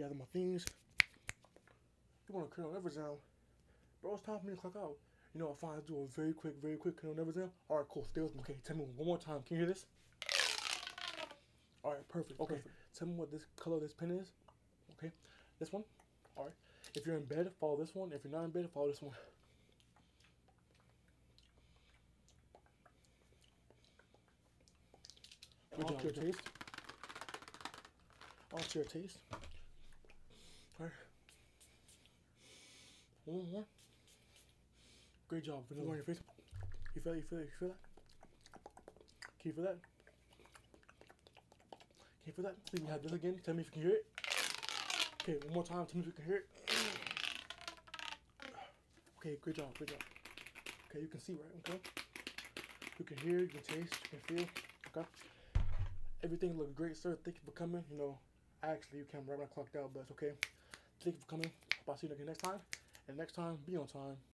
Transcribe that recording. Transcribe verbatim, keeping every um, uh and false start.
gather my things. You want to cut on every sound. Bro, it's time for me to clock out. You know, I find do a very quick, very quick cut on every sound. Alright, cool. Stay with me. Okay, tell me one more time. Can you hear this? Alright, perfect. Okay, perfect. Tell me what this color this pen is. Okay, this one. Alright. If you're in bed, follow this one. If you're not in bed, follow this one. Good job. Your taste. Onto your taste. Alright. One more. Great job. Vanilla on your face. You feel it? You feel it? You feel that? Can you feel that? Can you feel that? Please, we have this again. Tell me if you can hear it. Okay, one more time. Tell me if you can hear it. Okay, great job. Great job. Okay, you can see, right? Okay. You can hear, you can taste, you can feel. Okay. Everything looked great, sir. Thank you for coming. You know, actually, you came right when I clocked out, but it's okay. Thank you for coming. I'll see you again next time. And next time, be on time.